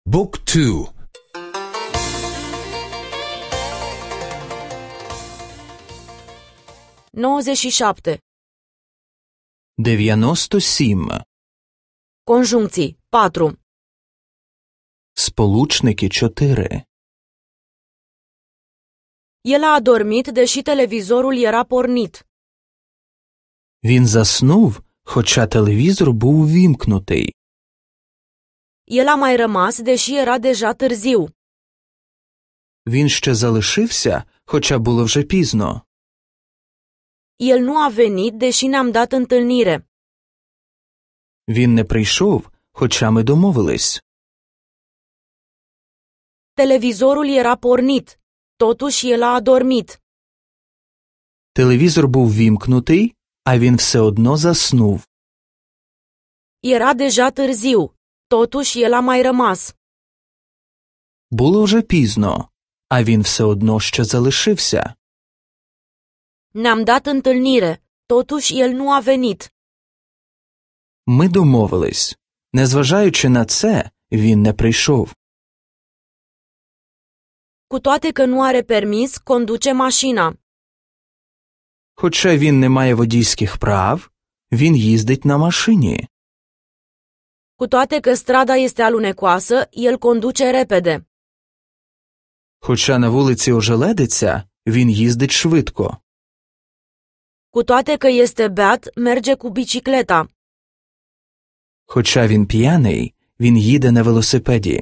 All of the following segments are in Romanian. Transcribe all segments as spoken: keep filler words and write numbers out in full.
Book two. nouăzeci și șapte. дев'яносто сім. Conjuncții patru. Сполучники чотири. El a adormit deși televizorul era pornit. Він заснув, хоча телевізор був ввімкнутий. El a mai rămas deși era deja târziu. Він ще залишився, хоча було вже пізно. El nu a venit deși ne-am dat întâlnire. Він не прийшов, хоча ми домовились. Televizorul era pornit, totuși el a adormit. Телевізор був ввімкнутий, а він все одно заснув. Era deja târziu, totuși el a mai rămas. Було вже пізно, а він все одно ще залишився. Ne-am dat întâlnire, totuși el nu a venit. Ми домовились. Незважаючи на це, він не прийшов. Cu toate că nu are permis, conduce mașina. Хоча він не має водійських прав, він їздить на машині. Cu toate că strada este alunecoasă, el conduce repede. Хоча на вулиці ожеледиться, він їздить швидко. Cu toate că este beat, merge cu bicicleta. Хоча він п'яний, він їде на велосипеді.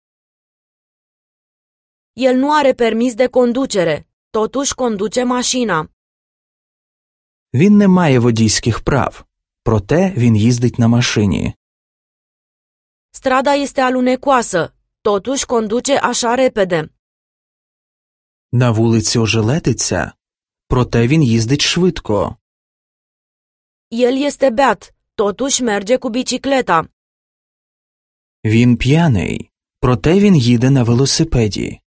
El nu are permis de conducere, totuși conduce mașina. Він не має водійських прав, проте він їздить на машині. Strada este alunecoasă, totuși conduce așa repede. На вулиці ожеледиться, проте він їздить швидко. El este beat, totuși merge cu bicicleta. Він п'яний, проте він їде на велосипеді.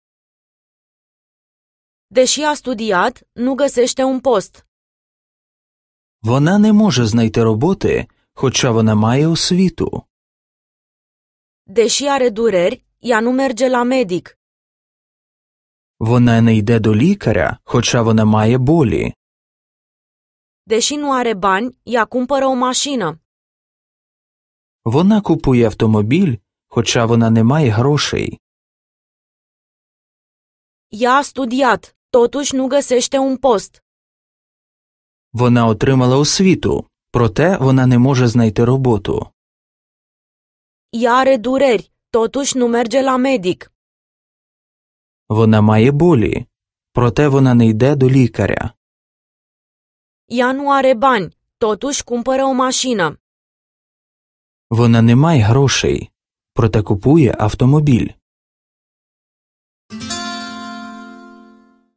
Deși a studiat, nu găsește un post. Вона не може знайти роботи, хоча вона має освіту. Deși are dureri, ea nu merge la medic. Вона не йде до лікаря, хоча вона має болі. Deși nu are bani, ea cumpără o mașină. Вона купує автомобіль, хоча вона не має грошей. Ea a studiat, totuși nu găsește un post. Вона отримала освіту, проте вона не може знайти роботу. Ea are dureri, totuși nu merge la medic. Вона має болі, проте вона не йде до лікаря. Ea nu are bani, totuși cumpără o mașină. Вона не має грошей, проте купує автомобіль.